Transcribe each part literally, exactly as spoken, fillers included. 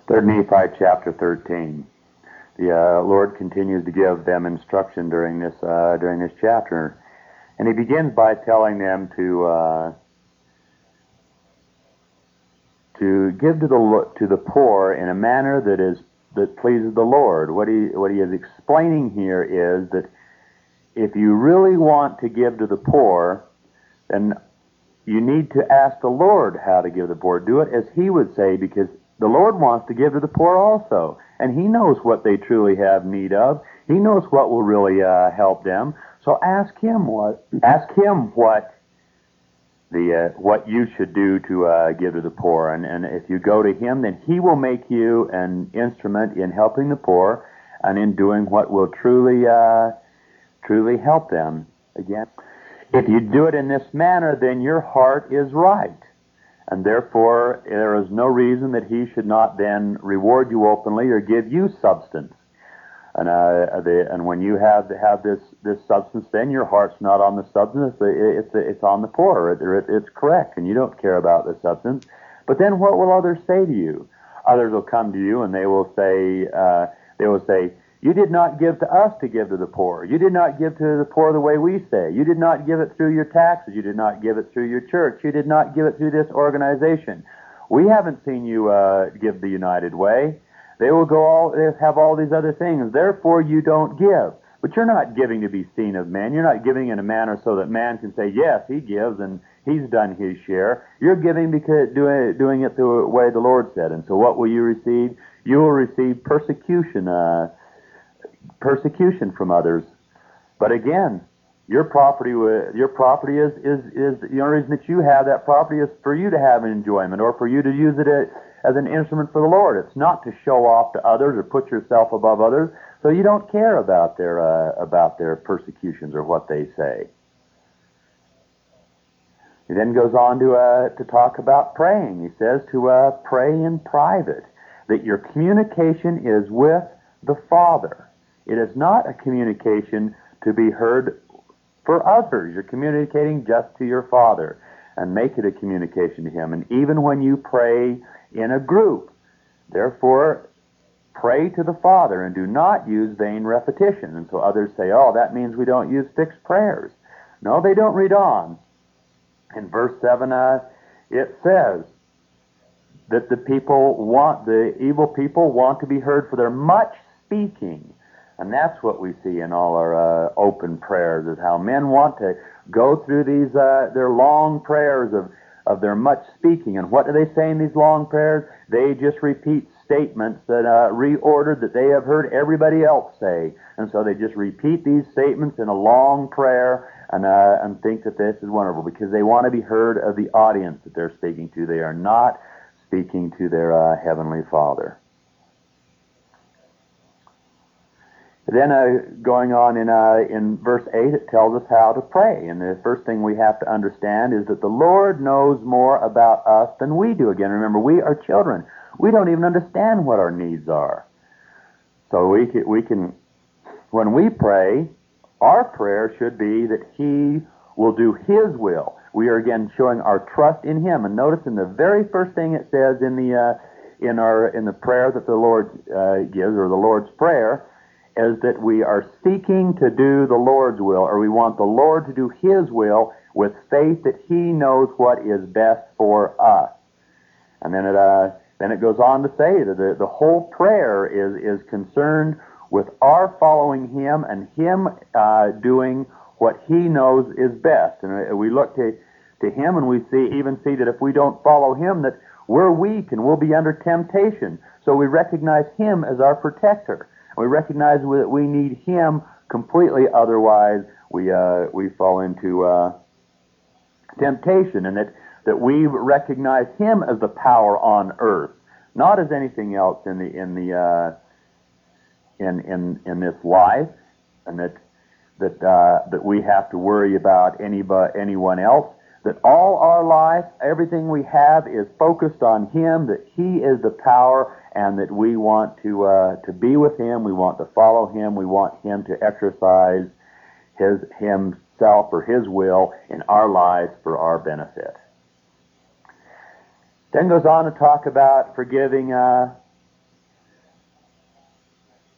Third Nephi chapter thirteen. The uh, Lord continues to give them instruction during this uh, during this chapter, and He begins by telling them to uh, to give to the to the poor in a manner that is that pleases the Lord. What he what he is explaining here is that if you really want to give to the poor, then you need to ask the Lord how to give to the poor. Do it as He would say, because the Lord wants to give to the poor also, and He knows what they truly have need of. He knows what will really uh, help them. So ask Him what ask Him what the uh, what you should do to uh, give to the poor, and and if you go to Him, then He will make you an instrument in helping the poor and in doing what will truly uh, truly help them. Again, if you do it in this manner, then your heart is right. And therefore, there is no reason that He should not then reward you openly or give you substance. And uh, the, and when you have have this this substance, then your heart's not on the substance; it's it's, it's on the poor. It, it, it's correct, and you don't care about the substance. But then, what will others say to you? Others will come to you, and they will say uh, they will say, "You did not give to us to give to the poor. You did not give to the poor the way we say. You did not give it through your taxes. You did not give it through your church. You did not give it through this organization. We haven't seen you uh, give the United Way." They will go all they have all these other things. Therefore, you don't give. But you're not giving to be seen of men. You're not giving in a manner so that man can say, "Yes, he gives and he's done his share." You're giving because doing doing it the way the Lord said. And so, what will you receive? You will receive persecution. Uh, persecution from others. But again, your property your property is, is, is the only reason that you have that property is for you to have enjoyment, or for you to use it as an instrument for the Lord. It's not to show off to others or put yourself above others, so you don't care about their uh, about their persecutions or what they say. He then goes on to uh, to talk about praying. He says to uh, pray in private, that your communication is with the Father. It is not a communication to be heard for others. You're communicating just to your Father, and make it a communication to Him. And even when you pray in a group, therefore, pray to the Father and do not use vain repetition. And so others say, "Oh, that means we don't use fixed prayers." No, they don't. Read on. In verse seven, uh, it says that the people want, the evil people want to be heard for their much speaking. And that's what we see in all our uh, open prayers, is how men want to go through these uh, their long prayers of, of their much speaking. And what do they say in these long prayers? They just repeat statements that uh, reordered that they have heard everybody else say. And so they just repeat these statements in a long prayer and uh, and think that this is wonderful, because they want to be heard of the audience that they're speaking to. They are not speaking to their uh, Heavenly Father. Then uh, going on in uh, in verse eight, it tells us how to pray. And the first thing we have to understand is that the Lord knows more about us than we do. Again, remember, we are children. We don't even understand what our needs are. So we can, we can, when we pray, our prayer should be that He will do His will. We are again showing our trust in Him. And notice in the very first thing it says in the uh, in our in the prayer that the Lord uh, gives, or the Lord's Prayer, is that we are seeking to do the Lord's will, or we want the Lord to do His will with faith that He knows what is best for us. And then it uh, then it goes on to say that the, the whole prayer is is concerned with our following Him and Him uh, doing what He knows is best. And we look to to Him, and we see even see that if we don't follow Him, that we're weak and we'll be under temptation. So we recognize Him as our protector. We recognize that we need Him completely, otherwise we uh, we fall into uh, temptation, and that, that we recognize Him as the power on earth, not as anything else in the in the uh, in in in this life, and that that uh, that we have to worry about any anyone else. That all our life, everything we have, is focused on Him, that He is the power, and that we want to uh, to be with Him, we want to follow Him, we want Him to exercise His Himself or His will in our lives for our benefit. Then goes on to talk about forgiving uh,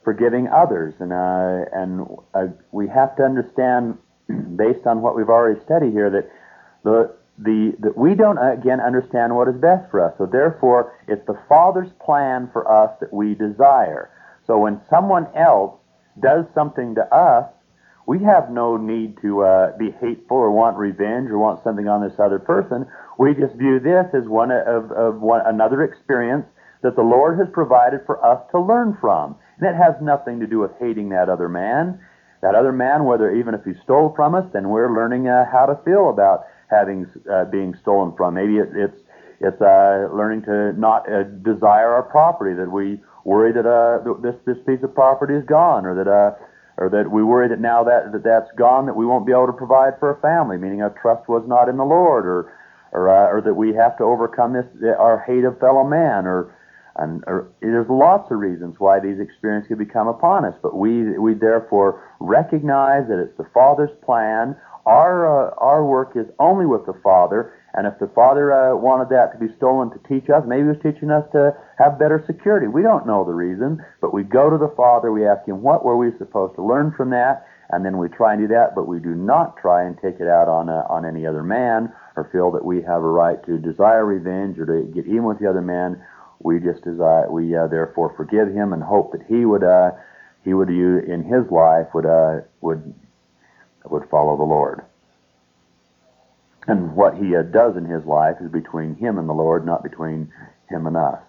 forgiving others. And, uh, and uh, we have to understand, based on what we've already studied here, that the, the, that we don't, again, understand what is best for us. So therefore, it's the Father's plan for us that we desire. So when someone else does something to us, we have no need to uh, be hateful or want revenge or want something on this other person. We just view this as one of, of one, another experience that the Lord has provided for us to learn from. And it has nothing to do with hating that other man. That other man, whether even if he stole from us, then we're learning uh, how to feel about having uh, being stolen from. Maybe it, it's it's uh, learning to not uh, desire our property, that we worry that uh, this this piece of property is gone, or that uh, or that we worry that now that, that that's gone, that we won't be able to provide for a family, meaning our trust was not in the Lord, or or uh, or that we have to overcome this our hate of fellow man, or and or, there's lots of reasons why these experiences can become upon us. But we we therefore recognize that it's the Father's plan. Our uh, our work is only with the Father, and if the Father uh, wanted that to be stolen to teach us, maybe He was teaching us to have better security. We don't know the reason, but we go to the Father, we ask Him, what were we supposed to learn from that, and then we try and do that, but we do not try and take it out on uh, on any other man, or feel that we have a right to desire revenge or to get even with the other man. We just desire, we uh, therefore forgive him and hope that he would uh, he would you in his life would uh, would would follow the Lord. And what he uh, does in his life is between him and the Lord, not between him and us.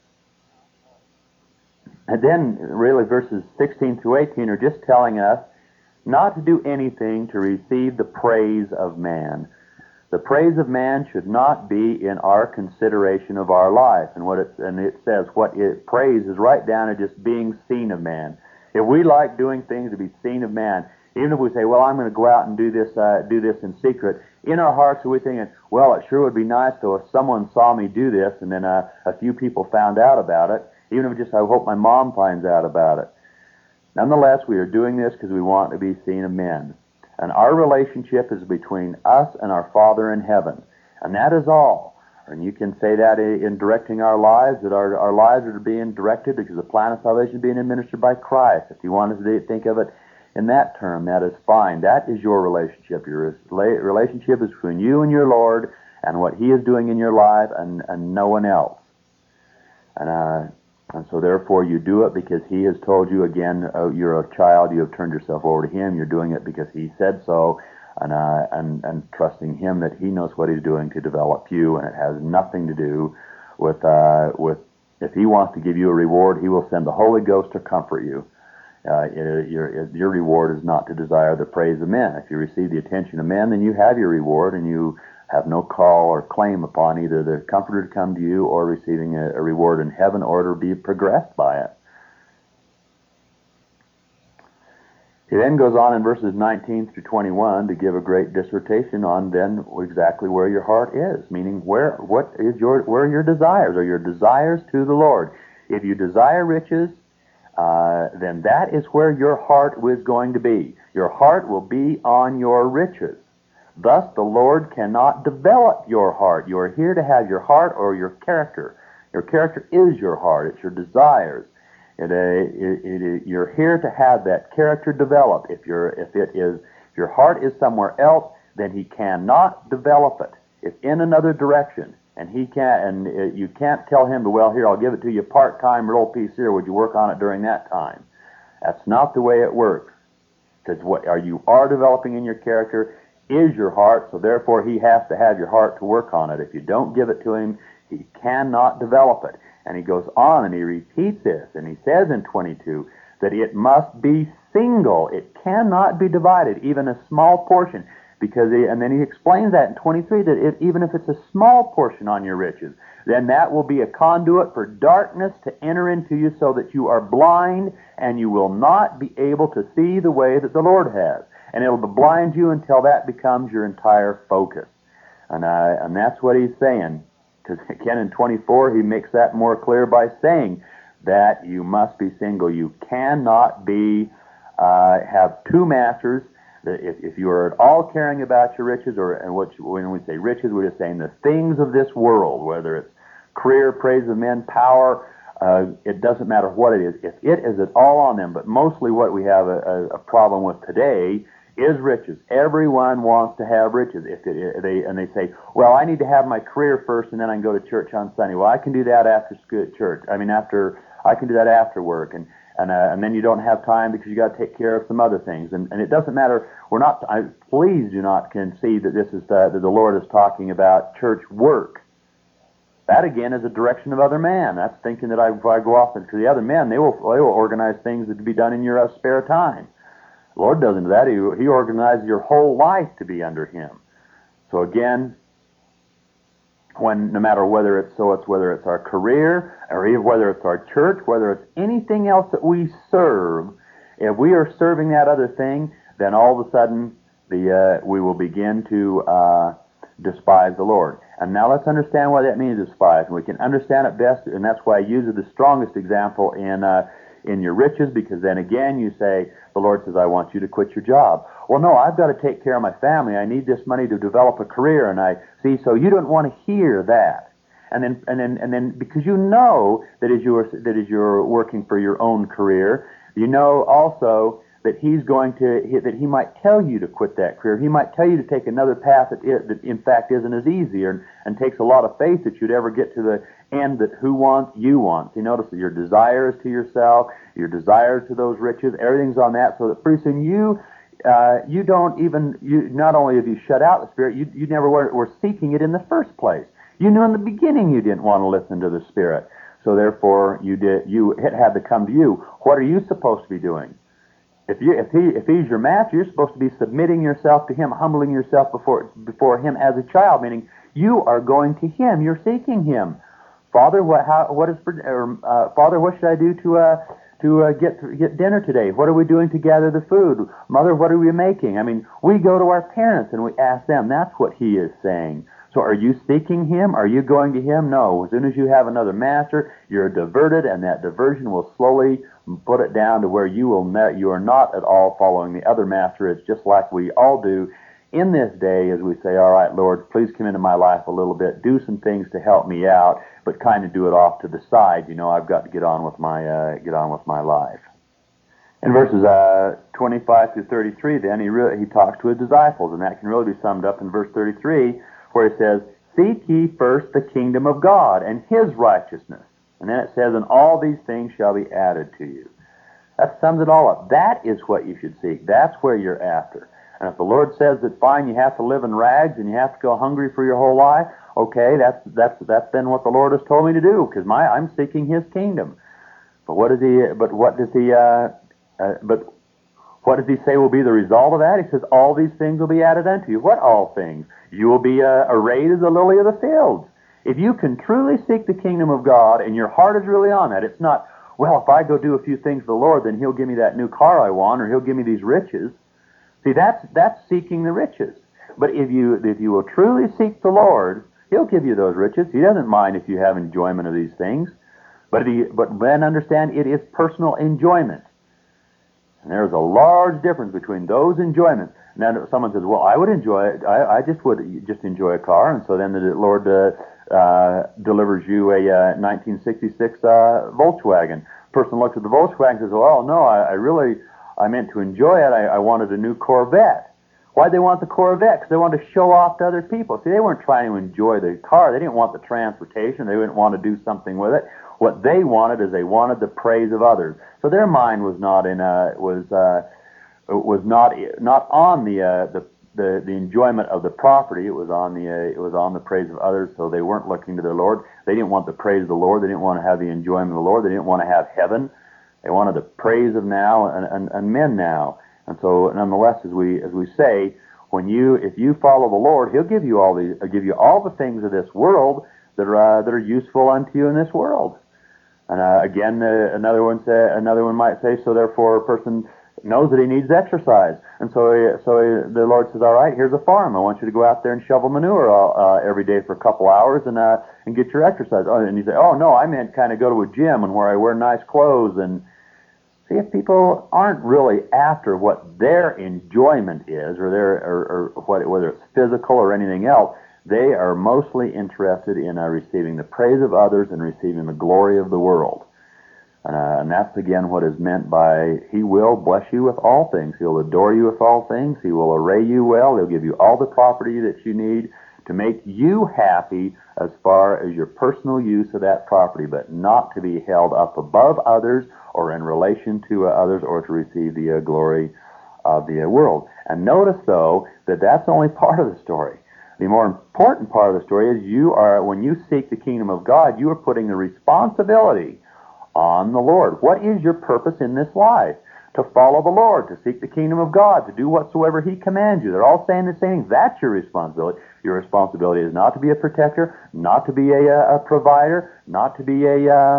And then, really, verses sixteen through eighteen are just telling us not to do anything to receive the praise of man. The praise of man should not be in our consideration of our life. And what it, and it says, what it, praise is right down to just being seen of man. If we like doing things to be seen of man, even if we say, well, I'm going to go out and do this, uh, do this in secret, in our hearts are we thinking, well, it sure would be nice though if someone saw me do this and then uh, a few people found out about it. Even if it just, I hope my mom finds out about it. Nonetheless, we are doing this because we want to be seen of men. And our relationship is between us and our Father in heaven. And that is all. And you can say that in directing our lives, that our, our lives are being directed because the plan of salvation is being administered by Christ. If you want to think of it in that term, that is fine. That is your relationship. Your relationship is between you and your Lord and what He is doing in your life, and, and no one else. And uh, And so therefore you do it because He has told you, again, uh, you're a child, you have turned yourself over to Him, you're doing it because He said so, and, uh, and, and trusting Him that He knows what He's doing to develop you, and it has nothing to do with, uh, with if He wants to give you a reward, He will send the Holy Ghost to comfort you. Uh, your, your reward is not to desire the praise of men. If you receive the attention of men, then you have your reward, and you have no call or claim upon either the Comforter to come to you or receiving a, a reward in heaven or to be progressed by it. He then goes on in verses nineteen through twenty-one to give a great dissertation on then exactly where your heart is, meaning where what is your where are your desires? Are your desires to the Lord? If you desire riches, uh, then that is where your heart is going to be. Your heart will be on your riches. Thus, the Lord cannot develop your heart. You are here to have your heart or your character. Your character is your heart. It's your desires. It, uh, it, it, it, you're here to have that character develop. If you're, if it is, if your heart is somewhere else, then He cannot develop it. It's in another direction, and He can't. And uh, you can't tell Him to, well, here, I'll give it to you part-time, little piece here. Would you work on it during that time? That's not the way it works. Because what are you are developing in your character is your heart, so therefore He has to have your heart to work on it. If you don't give it to Him, He cannot develop it. And He goes on and He repeats this, and He says in twenty-two that it must be single. It cannot be divided, even a small portion. Because he, and then He explains that in twenty-three, that it, even if it's a small portion on your riches, then that will be a conduit for darkness to enter into you so that you are blind and you will not be able to see the way that the Lord has. And it'll blind you until that becomes your entire focus. And uh, and that's what He's saying. Because again in twenty-four, He makes that more clear by saying that you must be single. You cannot be uh, have two masters. If, if you are at all caring about your riches, or and what you, when we say riches, we're just saying the things of this world, whether it's career, praise of men, power, Uh, it doesn't matter what it is. If it is at all on them, but mostly what we have a, a, a problem with today is riches. Everyone wants to have riches. If it, if they and they say, "Well, I need to have my career first, and then I can go to church on Sunday." Well, I can do that after school at church. I mean, after I can do that after work, and and uh, and then you don't have time because you got to take care of some other things. And and it doesn't matter. We're not. I, please do not concede that this is the, that the Lord is talking about church work. That again is a direction of other man. That's thinking that I, if I go off into the other men, they will they will organize things that to be done in your uh, spare time. The Lord doesn't do that. He, he organizes your whole life to be under Him. So again, when no matter whether it's so it's whether it's our career or even whether it's our church, whether it's anything else that we serve, if we are serving that other thing, then all of a sudden the uh, we will begin to uh, despise the Lord. And now let's understand what that means, despise. And we can understand it best, and that's why I use the strongest example in uh, in your riches, because then again you say, the Lord says, I want you to quit your job. Well, no, I've got to take care of my family. I need this money to develop a career, and I see. So you don't want to hear that, and then and then and then because you know that as you're that as you're working for your own career, you know also that He's going to that He might tell you to quit that career. He might tell you to take another path that, it, that in fact isn't as easy, and, and takes a lot of faith that you'd ever get to the end that who wants you wants. You notice that your desires to yourself, your desires to those riches, everything's on that. So that pretty soon you uh, you don't even you not only have you shut out the Spirit, you you never were, were seeking it in the first place. You knew in the beginning you didn't want to listen to the Spirit. So therefore you did you it had to come to you. What are you supposed to be doing? If you, if he, if he's your master, you're supposed to be submitting yourself to him, humbling yourself before before him as a child. Meaning, you are going to him. You're seeking him. Father, what how what is or, uh, Father? What should I do to uh, to uh, get get dinner today? What are we doing to gather the food? Mother, what are we making? I mean, we go to our parents and we ask them. That's what he is saying. So, are you seeking him? Are you going to him? No. As soon as you have another master, you're diverted, and that diversion will slowly put it down to where you will ne- you are not at all following the other master. It's just like we all do in this day, as we say, all right, Lord, please come into my life a little bit, do some things to help me out, but kind of do it off to the side. You know, I've got to get on with my uh, get on with my life. In verses uh, twenty-five through thirty-three, then he re- he talks to his disciples, and that can really be summed up in verse thirty-three, where he says, "Seek ye first the kingdom of God and His righteousness." And then it says, "And all these things shall be added to you." That sums it all up. That is what you should seek. That's where you're after. And if the Lord says that fine, you have to live in rags and you have to go hungry for your whole life, okay, that's that's that's then what the Lord has told me to do, because my I'm seeking His kingdom. But what does He? But what does He? Uh, uh, but what does He say will be the result of that? He says, "All these things will be added unto you." What all things? You will be uh, arrayed as the lily of the fields. If you can truly seek the kingdom of God and your heart is really on that, it's not, well, if I go do a few things for the Lord, then He'll give me that new car I want, or He'll give me these riches. See, that's that's seeking the riches. But if you if you will truly seek the Lord, He'll give you those riches. He doesn't mind if you have enjoyment of these things. But he, but then understand it is personal enjoyment. And there's a large difference between those enjoyments. Now, someone says, well, I would enjoy it. I, I just would just enjoy a car. And so then the Lord uh, uh, delivers you a uh, nineteen sixty-six uh, Volkswagen. Person looks at the Volkswagen and says, well, no, I, I really, I meant to enjoy it. I, I wanted a new Corvette. Why'd they want the Corvette? Because they wanted to show off to other people. See, they weren't trying to enjoy the car. They didn't want the transportation. They didn't want to do something with it. What they wanted is they wanted the praise of others. So their mind was not in a, was uh, was not not on the uh, the, the the enjoyment of the property. It was on the uh, it was on the praise of others. So they weren't looking to their Lord. They didn't want the praise of the Lord. They didn't want to have the enjoyment of the Lord. They didn't want to have heaven. They wanted the praise of now and, and, and men now. And so, nonetheless, as we as we say, when you if you follow the Lord, He'll give you all the uh, give you all the things of this world that are uh, that are useful unto you in this world. And uh, again, uh, another one say, another one might say, so therefore a person knows that he needs exercise, and so uh, so uh, the Lord says, all right, here's a farm. I want you to go out there and shovel manure all, uh, every day for a couple hours and uh, and get your exercise. Oh, and you say, oh no, I meant kind of go to a gym and where I wear nice clothes. And see, if people aren't really after what their enjoyment is, or their or, or what, whether it's physical or anything else, They are mostly interested in uh, receiving the praise of others and receiving the glory of the world. Uh, and that's again what is meant by He will bless you with all things. He'll adore you with all things. He will array you well. He'll give you all the property that you need to make you happy as far as your personal use of that property, but not to be held up above others or in relation to uh, others or to receive the uh, glory of the uh, world. And notice, though, that that's only part of the story. The more important part of the story is you are, when you seek the kingdom of God, you are putting the responsibility on the Lord. What is your purpose in this life? To follow the Lord, to seek the kingdom of God, to do whatsoever He commands you. They're all saying the same thing. That's your responsibility. Your responsibility is not to be a protector, not to be a, a provider, not to be a, uh,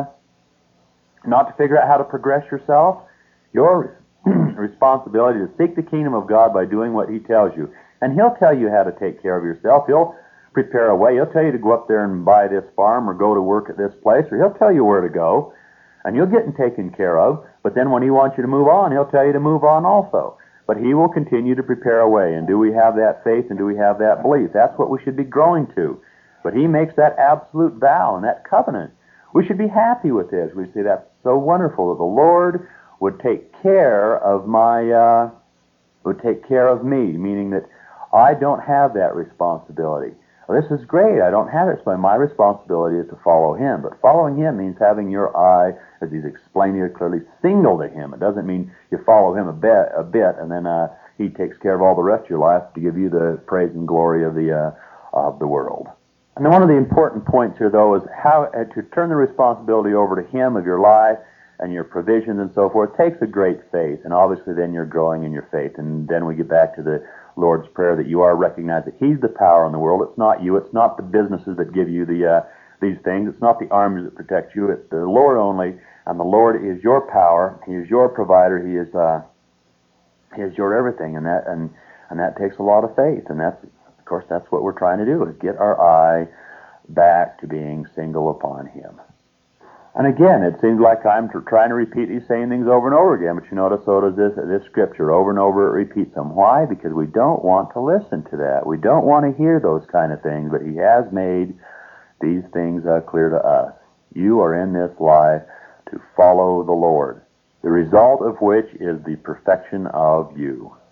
not to figure out how to progress yourself. Your responsibility is to seek the kingdom of God by doing what He tells you. And He'll tell you how to take care of yourself. He'll prepare a way. He'll tell you to go up there and buy this farm or go to work at this place, or He'll tell you where to go. And you'll get taken care of, but then when He wants you to move on, He'll tell you to move on also. But He will continue to prepare a way. And do we have that faith and do we have that belief? That's what we should be growing to. But He makes that absolute vow and that covenant. We should be happy with this. We say that's so wonderful that the Lord would take care of my, uh, would take care of me, meaning that I don't have that responsibility. Well, this is great. I don't have it. So my responsibility is to follow Him. But following Him means having your eye, as He's explained here clearly, single to Him. It doesn't mean you follow Him a bit, a bit and then uh, He takes care of all the rest of your life to give you the praise and glory of the uh, of the world. And then one of the important points here, though, is how uh, to turn the responsibility over to Him of your life and your provisions and so forth takes a great faith. And obviously then you're growing in your faith. And then we get back to the Lord's Prayer that you are recognized that He's the power in the world. It's not you. It's not the businesses that give you the uh, these things. It's not the armies that protect you. It's the Lord only. And the Lord is your power. He is your provider. He is uh, He is your everything. And that and and that takes a lot of faith. And that's of course that's what we're trying to do, is get our eye back to being single upon Him. And again, it seems like I'm trying to repeat these same things over and over again, but you notice so does this, this scripture. Over and over it repeats them. Why? Because we don't want to listen to that. We don't want to hear those kind of things, but He has made these things uh, clear to us. You are in this life to follow the Lord, the result of which is the perfection of you.